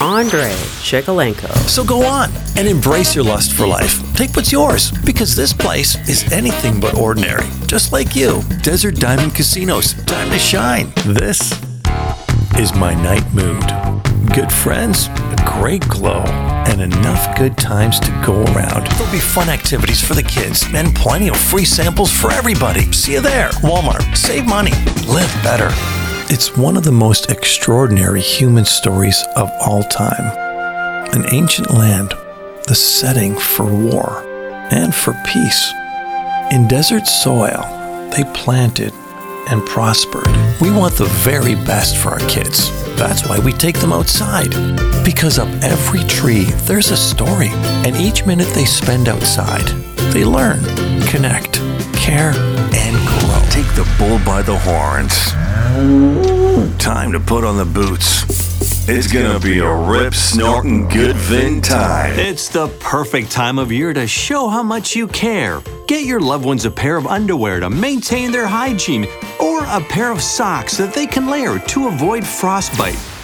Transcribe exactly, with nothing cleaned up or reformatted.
Andrei Chikalenko. So go on and embrace your lust for life. Take what's yours, because this place is anything but ordinary. Just like you. Desert Diamond Casinos. Time to shine. This is my night mood. Good friends, a great glow, and enough good times to go around. There'll be fun activities for the kids and plenty of free samples for everybody. See you there. Walmart. Save money. Live better. It's one of the most extraordinary human stories of all time. An ancient land, the setting for war and for peace. In desert soil, they planted and prospered. We want the very best for our kids. That's why we take them outside. Because up every tree, there's a story. And each minute they spend outside, they learn, connect, care, and grow. Take the bull by the horns. Time to put on the boots. It's gonna be a rip-snorting good vin time. It's the perfect time of year to show how much you care. Get your loved ones a pair of underwear to maintain their hygiene, or a pair of socks that they can layer to avoid frostbite.